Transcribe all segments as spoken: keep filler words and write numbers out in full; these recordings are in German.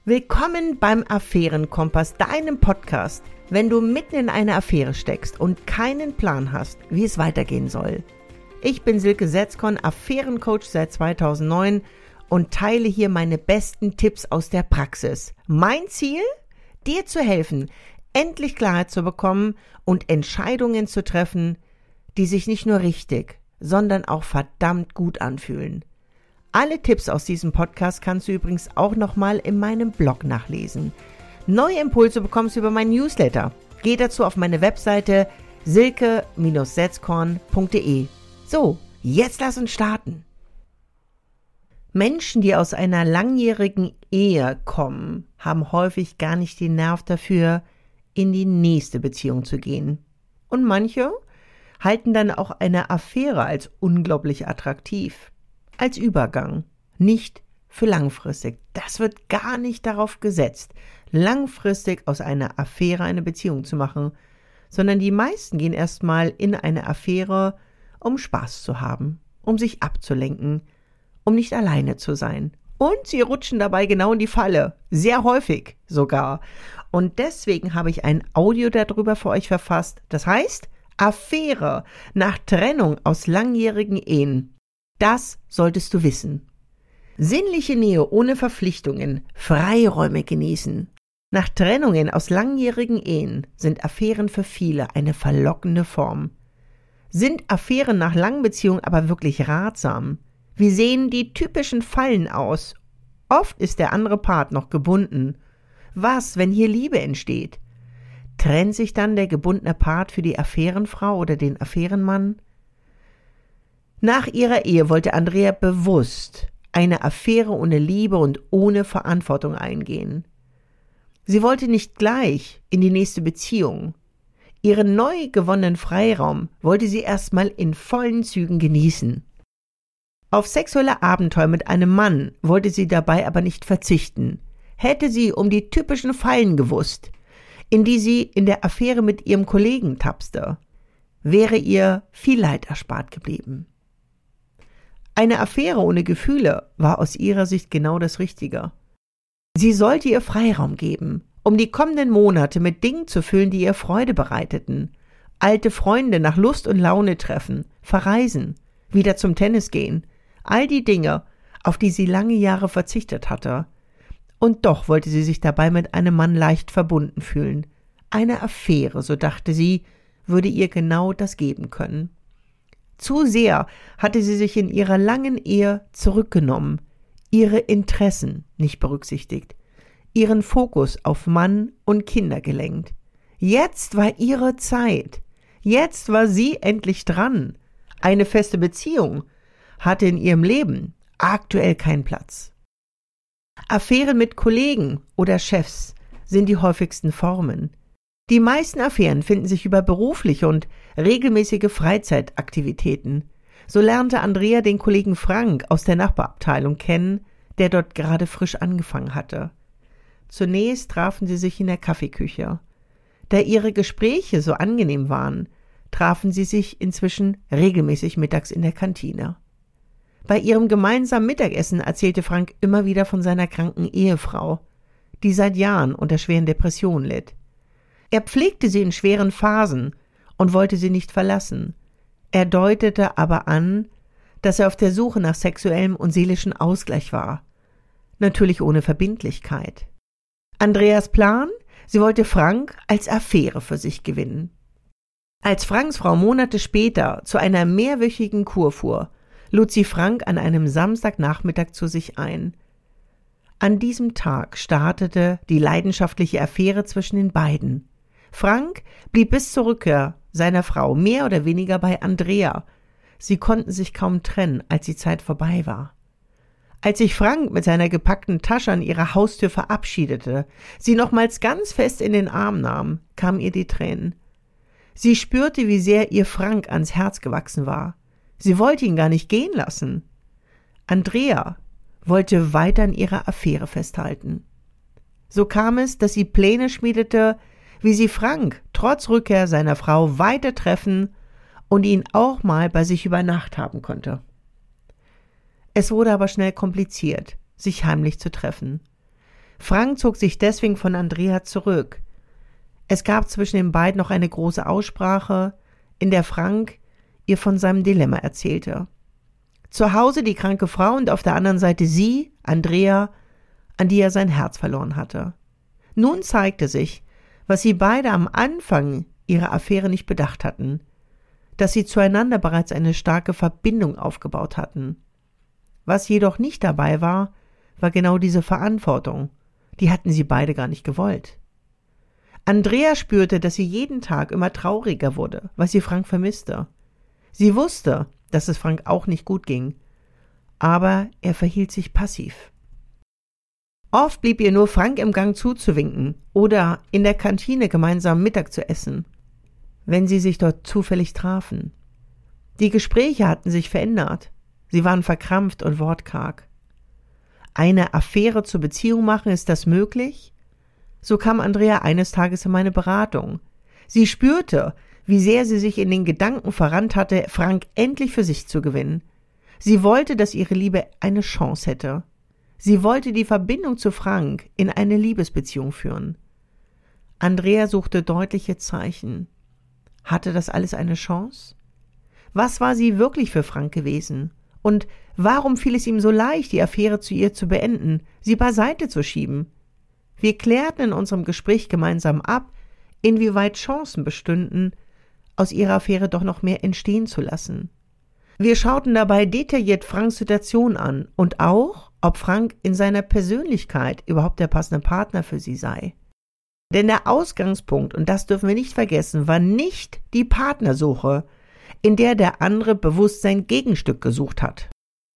Willkommen beim Affärenkompass, deinem Podcast, wenn du mitten in einer Affäre steckst und keinen Plan hast, wie es weitergehen soll. Ich bin Silke Setzkorn, Affärencoach seit zweitausendneun und teile hier meine besten Tipps aus der Praxis. Mein Ziel? Dir zu helfen, endlich Klarheit zu bekommen und Entscheidungen zu treffen, die sich nicht nur richtig, sondern auch verdammt gut anfühlen. Alle Tipps aus diesem Podcast kannst du übrigens auch nochmal in meinem Blog nachlesen. Neue Impulse bekommst du über meinen Newsletter. Geh dazu auf meine Webseite silke Bindestrich setzkorn punkt de. So, jetzt lass uns starten. Menschen, die aus einer langjährigen Ehe kommen, haben häufig gar nicht den Nerv dafür, in die nächste Beziehung zu gehen. Und manche halten dann auch eine Affäre als unglaublich attraktiv. Als Übergang, nicht für langfristig. Das wird gar nicht darauf gesetzt, langfristig aus einer Affäre eine Beziehung zu machen, sondern die meisten gehen erstmal in eine Affäre, um Spaß zu haben, um sich abzulenken, um nicht alleine zu sein. Und sie rutschen dabei genau in die Falle, sehr häufig sogar. Und deswegen habe ich ein Audio darüber für euch verfasst, das heißt Affäre nach Trennung aus langjährigen Ehen. Das solltest du wissen. Sinnliche Nähe ohne Verpflichtungen, Freiräume genießen. Nach Trennungen aus langjährigen Ehen sind Affären für viele eine verlockende Form. Sind Affären nach langen Beziehungen aber wirklich ratsam? Wie sehen die typischen Fallen aus? Oft ist der andere Part noch gebunden. Was, wenn hier Liebe entsteht? Trennt sich dann der gebundene Part für die Affärenfrau oder den Affärenmann? Nach ihrer Ehe wollte Andrea bewusst eine Affäre ohne Liebe und ohne Verantwortung eingehen. Sie wollte nicht gleich in die nächste Beziehung. Ihren neu gewonnenen Freiraum wollte sie erstmal in vollen Zügen genießen. Auf sexuelle Abenteuer mit einem Mann wollte sie dabei aber nicht verzichten. Hätte sie um die typischen Fallen gewusst, in die sie in der Affäre mit ihrem Kollegen tapste, wäre ihr viel Leid erspart geblieben. Eine Affäre ohne Gefühle war aus ihrer Sicht genau das Richtige. Sie sollte ihr Freiraum geben, um die kommenden Monate mit Dingen zu füllen, die ihr Freude bereiteten. Alte Freunde nach Lust und Laune treffen, verreisen, wieder zum Tennis gehen. All die Dinge, auf die sie lange Jahre verzichtet hatte. Und doch wollte sie sich dabei mit einem Mann leicht verbunden fühlen. Eine Affäre, so dachte sie, würde ihr genau das geben können. Zu sehr hatte sie sich in ihrer langen Ehe zurückgenommen, ihre Interessen nicht berücksichtigt, ihren Fokus auf Mann und Kinder gelenkt. Jetzt war ihre Zeit. Jetzt war sie endlich dran. Eine feste Beziehung hatte in ihrem Leben aktuell keinen Platz. Affären mit Kollegen oder Chefs sind die häufigsten Formen. Die meisten Affären finden sich über berufliche und regelmäßige Freizeitaktivitäten. So lernte Andrea den Kollegen Frank aus der Nachbarabteilung kennen, der dort gerade frisch angefangen hatte. Zunächst trafen sie sich in der Kaffeeküche. Da ihre Gespräche so angenehm waren, trafen sie sich inzwischen regelmäßig mittags in der Kantine. Bei ihrem gemeinsamen Mittagessen erzählte Frank immer wieder von seiner kranken Ehefrau, die seit Jahren unter schweren Depressionen litt. Er pflegte sie in schweren Phasen und wollte sie nicht verlassen. Er deutete aber an, dass er auf der Suche nach sexuellem und seelischem Ausgleich war. Natürlich ohne Verbindlichkeit. Andreas Plan? Sie wollte Frank als Affäre für sich gewinnen. Als Franks Frau Monate später zu einer mehrwöchigen Kur fuhr, lud sie Frank an einem Samstagnachmittag zu sich ein. An diesem Tag startete die leidenschaftliche Affäre zwischen den beiden. Frank blieb bis zur Rückkehr seiner Frau mehr oder weniger bei Andrea. Sie konnten sich kaum trennen, als die Zeit vorbei war. Als sich Frank mit seiner gepackten Tasche an ihrer Haustür verabschiedete, sie nochmals ganz fest in den Arm nahm, kamen ihr die Tränen. Sie spürte, wie sehr ihr Frank ans Herz gewachsen war. Sie wollte ihn gar nicht gehen lassen. Andrea wollte weiter an ihrer Affäre festhalten. So kam es, dass sie Pläne schmiedete, wie sie Frank trotz Rückkehr seiner Frau weiter treffen und ihn auch mal bei sich über Nacht haben konnte. Es wurde aber schnell kompliziert, sich heimlich zu treffen. Frank zog sich deswegen von Andrea zurück. Es gab zwischen den beiden noch eine große Aussprache, in der Frank ihr von seinem Dilemma erzählte. Zu Hause die kranke Frau und auf der anderen Seite sie, Andrea, an die er sein Herz verloren hatte. Nun zeigte sich, was sie beide am Anfang ihrer Affäre nicht bedacht hatten, dass sie zueinander bereits eine starke Verbindung aufgebaut hatten. Was jedoch nicht dabei war, war genau diese Verantwortung. Die hatten sie beide gar nicht gewollt. Andrea spürte, dass sie jeden Tag immer trauriger wurde, weil sie Frank vermisste. Sie wusste, dass es Frank auch nicht gut ging, aber er verhielt sich passiv. Oft blieb ihr nur Frank im Gang zuzuwinken oder in der Kantine gemeinsam Mittag zu essen, wenn sie sich dort zufällig trafen. Die Gespräche hatten sich verändert, sie waren verkrampft und wortkarg. Eine Affäre zur Beziehung machen, ist das möglich? So kam Andrea eines Tages in meine Beratung. Sie spürte, wie sehr sie sich in den Gedanken verrannt hatte, Frank endlich für sich zu gewinnen. Sie wollte, dass ihre Liebe eine Chance hätte. Sie wollte die Verbindung zu Frank in eine Liebesbeziehung führen. Andrea suchte deutliche Zeichen. Hatte das alles eine Chance? Was war sie wirklich für Frank gewesen? Und warum fiel es ihm so leicht, die Affäre zu ihr zu beenden, sie beiseite zu schieben? Wir klärten in unserem Gespräch gemeinsam ab, inwieweit Chancen bestünden, aus ihrer Affäre doch noch mehr entstehen zu lassen. Wir schauten dabei detailliert Franks Situation an und auch, ob Frank in seiner Persönlichkeit überhaupt der passende Partner für sie sei. Denn der Ausgangspunkt, und das dürfen wir nicht vergessen, war nicht die Partnersuche, in der der andere bewusst sein Gegenstück gesucht hat.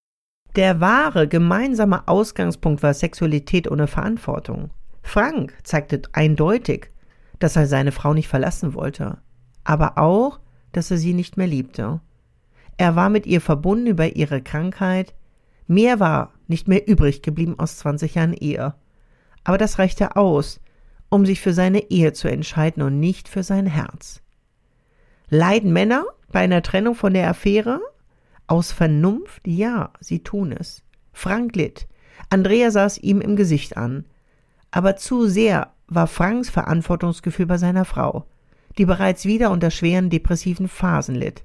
Der wahre gemeinsame Ausgangspunkt war Sexualität ohne Verantwortung. Frank zeigte eindeutig, dass er seine Frau nicht verlassen wollte, aber auch, dass er sie nicht mehr liebte. Er war mit ihr verbunden über ihre Krankheit. Mehr war nicht mehr übrig geblieben aus zwanzig Jahren Ehe. Aber das reichte aus, um sich für seine Ehe zu entscheiden und nicht für sein Herz. Leiden Männer bei einer Trennung von der Affäre? Aus Vernunft? Ja, sie tun es. Frank litt. Andrea sah es ihm im Gesicht an. Aber zu sehr war Franks Verantwortungsgefühl bei seiner Frau, die bereits wieder unter schweren depressiven Phasen litt.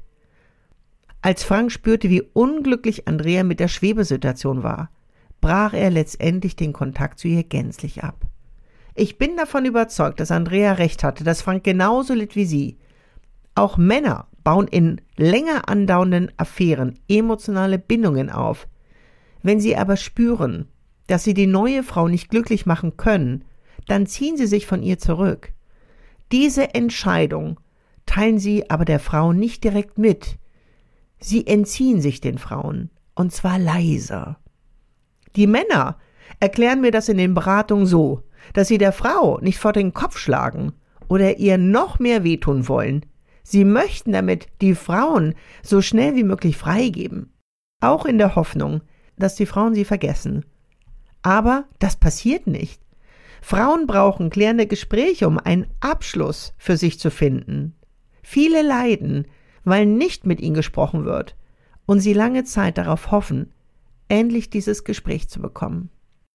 Als Frank spürte, wie unglücklich Andrea mit der Schwebesituation war, brach er letztendlich den Kontakt zu ihr gänzlich ab. Ich bin davon überzeugt, dass Andrea recht hatte, dass Frank genauso litt wie sie. Auch Männer bauen in länger andauernden Affären emotionale Bindungen auf. Wenn sie aber spüren, dass sie die neue Frau nicht glücklich machen können, dann ziehen sie sich von ihr zurück. Diese Entscheidung teilen sie aber der Frau nicht direkt mit. Sie entziehen sich den Frauen, und zwar leise. Die Männer erklären mir das in den Beratungen so, dass sie der Frau nicht vor den Kopf schlagen oder ihr noch mehr wehtun wollen. Sie möchten damit die Frauen so schnell wie möglich freigeben, auch in der Hoffnung, dass die Frauen sie vergessen. Aber das passiert nicht. Frauen brauchen klärende Gespräche, um einen Abschluss für sich zu finden. Viele leiden, weil nicht mit ihnen gesprochen wird und sie lange Zeit darauf hoffen, endlich dieses Gespräch zu bekommen.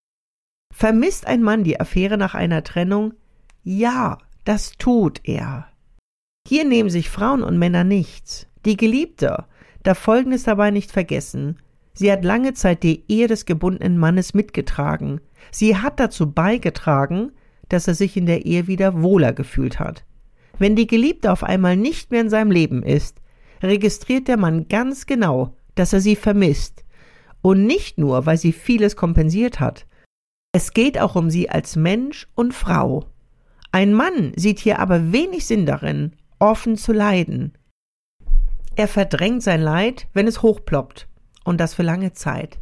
Vermisst ein Mann die Affäre nach einer Trennung? Ja, das tut er. Hier nehmen sich Frauen und Männer nichts. Die Geliebte darf Folgendes dabei nicht vergessen. Sie hat lange Zeit die Ehe des gebundenen Mannes mitgetragen. Sie hat dazu beigetragen, dass er sich in der Ehe wieder wohler gefühlt hat. Wenn die Geliebte auf einmal nicht mehr in seinem Leben ist, registriert der Mann ganz genau, dass er sie vermisst. Und nicht nur, weil sie vieles kompensiert hat. Es geht auch um sie als Mensch und Frau. Ein Mann sieht hier aber wenig Sinn darin, offen zu leiden. Er verdrängt sein Leid, wenn es hochploppt, und das für lange Zeit.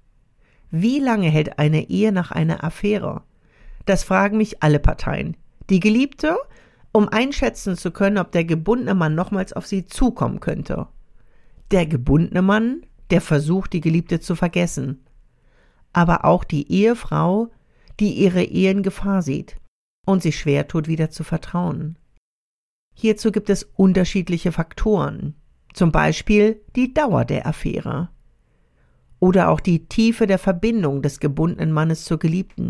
Wie lange hält eine Ehe nach einer Affäre? Das fragen mich alle Parteien. Die Geliebte, um einschätzen zu können, ob der gebundene Mann nochmals auf sie zukommen könnte. Der gebundene Mann, der versucht, die Geliebte zu vergessen. Aber auch die Ehefrau, die ihre Ehe in Gefahr sieht und sich schwer tut, wieder zu vertrauen. Hierzu gibt es unterschiedliche Faktoren, zum Beispiel die Dauer der Affäre oder auch die Tiefe der Verbindung des gebundenen Mannes zur Geliebten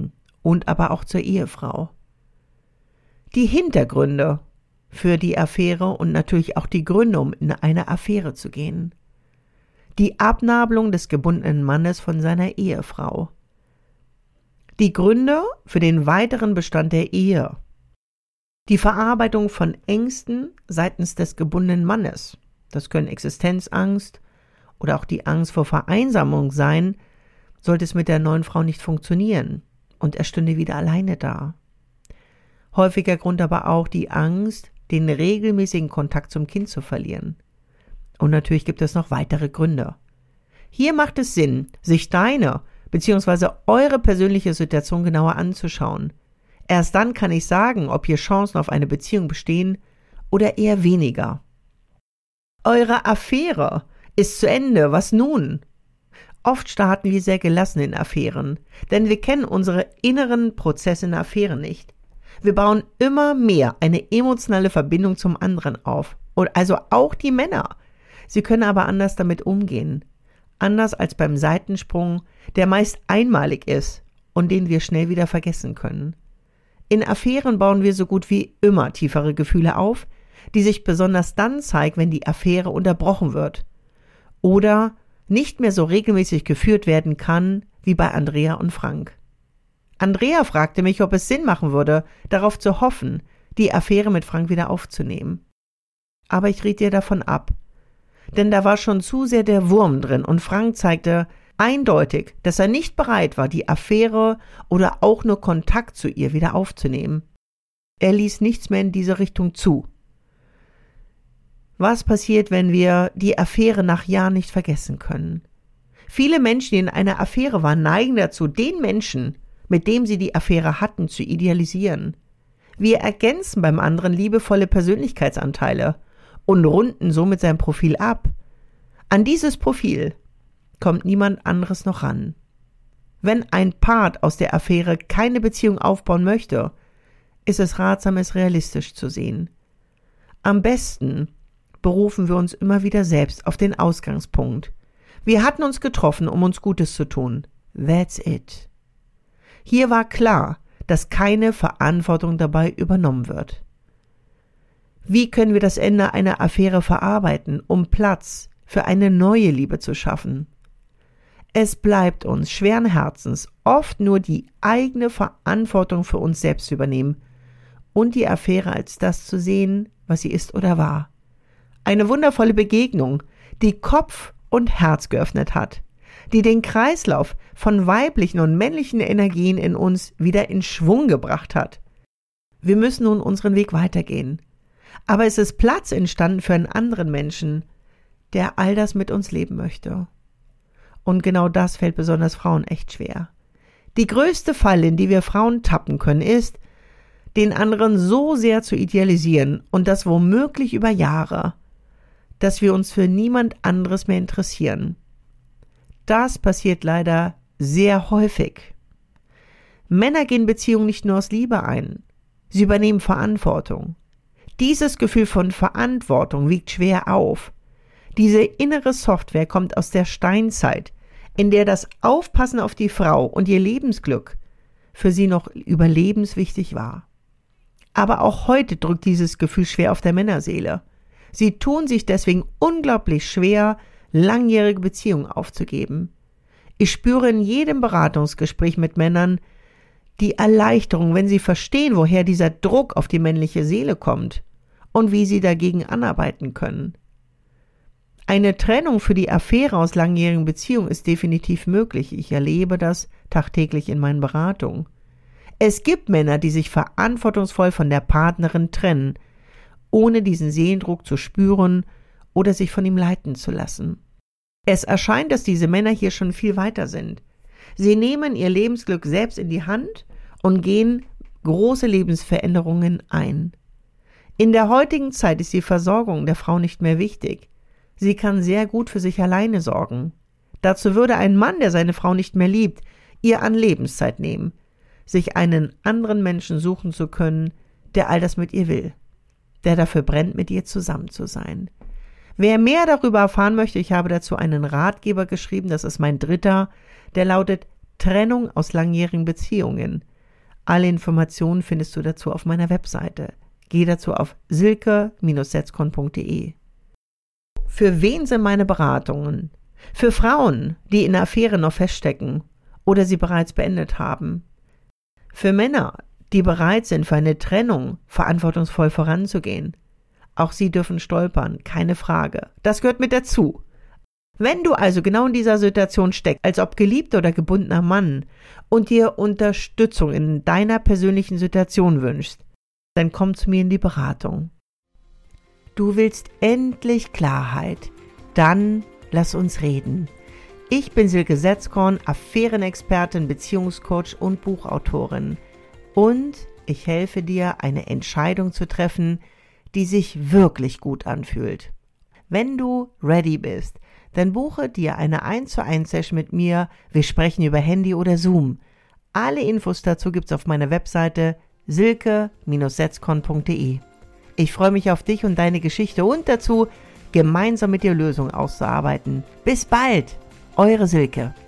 und aber auch zur Ehefrau. Die Hintergründe für die Affäre und natürlich auch die Gründe, um in eine Affäre zu gehen. Die Abnabelung des gebundenen Mannes von seiner Ehefrau. Die Gründe für den weiteren Bestand der Ehe. Die Verarbeitung von Ängsten seitens des gebundenen Mannes. Das können Existenzangst oder auch die Angst vor Vereinsamung sein, sollte es mit der neuen Frau nicht funktionieren und er stünde wieder alleine da. Häufiger Grund aber auch die Angst, den regelmäßigen Kontakt zum Kind zu verlieren. Und natürlich gibt es noch weitere Gründe. Hier macht es Sinn, sich deine bzw. eure persönliche Situation genauer anzuschauen. Erst dann kann ich sagen, ob hier Chancen auf eine Beziehung bestehen oder eher weniger. Eure Affäre ist zu Ende, was nun? Oft starten wir sehr gelassen in Affären, denn wir kennen unsere inneren Prozesse in Affären nicht. Wir bauen immer mehr eine emotionale Verbindung zum anderen auf. Und also auch die Männer. Sie können aber anders damit umgehen. Anders als beim Seitensprung, der meist einmalig ist und den wir schnell wieder vergessen können. In Affären bauen wir so gut wie immer tiefere Gefühle auf, die sich besonders dann zeigen, wenn die Affäre unterbrochen wird oder nicht mehr so regelmäßig geführt werden kann wie bei Andrea und Frank. Andrea fragte mich, ob es Sinn machen würde, darauf zu hoffen, die Affäre mit Frank wieder aufzunehmen. Aber ich riet ihr davon ab, denn da war schon zu sehr der Wurm drin und Frank zeigte eindeutig, dass er nicht bereit war, die Affäre oder auch nur Kontakt zu ihr wieder aufzunehmen. Er ließ nichts mehr in diese Richtung zu. Was passiert, wenn wir die Affäre nach Jahren nicht vergessen können? Viele Menschen, die in einer Affäre waren, neigen dazu, den Menschen, mit dem sie die Affäre hatten, zu idealisieren. Wir ergänzen beim anderen liebevolle Persönlichkeitsanteile und runden somit sein Profil ab. An dieses Profil kommt niemand anderes noch ran. Wenn ein Part aus der Affäre keine Beziehung aufbauen möchte, ist es ratsam, es realistisch zu sehen. Am besten berufen wir uns immer wieder selbst auf den Ausgangspunkt. Wir hatten uns getroffen, um uns Gutes zu tun. That's it. Hier war klar, dass keine Verantwortung dabei übernommen wird. Wie können wir das Ende einer Affäre verarbeiten, um Platz für eine neue Liebe zu schaffen? Es bleibt uns schweren Herzens oft nur die eigene Verantwortung für uns selbst zu übernehmen und die Affäre als das zu sehen, was sie ist oder war. Eine wundervolle Begegnung, die Kopf und Herz geöffnet hat, die den Kreislauf von weiblichen und männlichen Energien in uns wieder in Schwung gebracht hat. Wir müssen nun unseren Weg weitergehen. Aber es ist Platz entstanden für einen anderen Menschen, der all das mit uns leben möchte. Und genau das fällt besonders Frauen echt schwer. Die größte Falle, in die wir Frauen tappen können, ist, den anderen so sehr zu idealisieren und das womöglich über Jahre, dass wir uns für niemand anderes mehr interessieren. Das passiert leider sehr häufig. Männer gehen Beziehungen nicht nur aus Liebe ein, sie übernehmen Verantwortung. Dieses Gefühl von Verantwortung wiegt schwer auf. Diese innere Software kommt aus der Steinzeit, in der das Aufpassen auf die Frau und ihr Lebensglück für sie noch überlebenswichtig war. Aber auch heute drückt dieses Gefühl schwer auf der Männerseele. Sie tun sich deswegen unglaublich schwer, langjährige Beziehungen aufzugeben. Ich spüre in jedem Beratungsgespräch mit Männern die Erleichterung, wenn sie verstehen, woher dieser Druck auf die männliche Seele kommt und wie sie dagegen anarbeiten können. Eine Trennung für die Affäre aus langjährigen Beziehungen ist definitiv möglich. Ich erlebe das tagtäglich in meinen Beratungen. Es gibt Männer, die sich verantwortungsvoll von der Partnerin trennen, ohne diesen Seelendruck zu spüren oder sich von ihm leiten zu lassen. Es erscheint, dass diese Männer hier schon viel weiter sind. Sie nehmen ihr Lebensglück selbst in die Hand und gehen große Lebensveränderungen ein. In der heutigen Zeit ist die Versorgung der Frau nicht mehr wichtig. Sie kann sehr gut für sich alleine sorgen. Dazu würde ein Mann, der seine Frau nicht mehr liebt, ihr an Lebenszeit nehmen, sich einen anderen Menschen suchen zu können, der all das mit ihr will, der dafür brennt, mit ihr zusammen zu sein. Wer mehr darüber erfahren möchte, ich habe dazu einen Ratgeber geschrieben, das ist mein dritter, der lautet Trennung aus langjährigen Beziehungen. Alle Informationen findest du dazu auf meiner Webseite. Geh dazu auf silke Bindestrich setzkorn punkt de. Für wen sind meine Beratungen? Für Frauen, die in der Affäre noch feststecken oder sie bereits beendet haben. Für Männer, die bereit sind, für eine Trennung verantwortungsvoll voranzugehen. Auch sie dürfen stolpern, keine Frage. Das gehört mit dazu. Wenn du also genau in dieser Situation steckst, als ob geliebter oder gebundener Mann und dir Unterstützung in deiner persönlichen Situation wünschst, dann komm zu mir in die Beratung. Du willst endlich Klarheit, dann lass uns reden. Ich bin Silke Setzkorn, Affärenexpertin, Beziehungscoach und Buchautorin. Und ich helfe dir, eine Entscheidung zu treffen, die sich wirklich gut anfühlt. Wenn du ready bist, dann buche dir eine eins zu eins Session mit mir. Wir sprechen über Handy oder Zoom. Alle Infos dazu gibt's auf meiner Webseite silke Bindestrich setzkorn punkt de. Ich freue mich auf dich und deine Geschichte und dazu, gemeinsam mit dir Lösungen auszuarbeiten. Bis bald, eure Silke.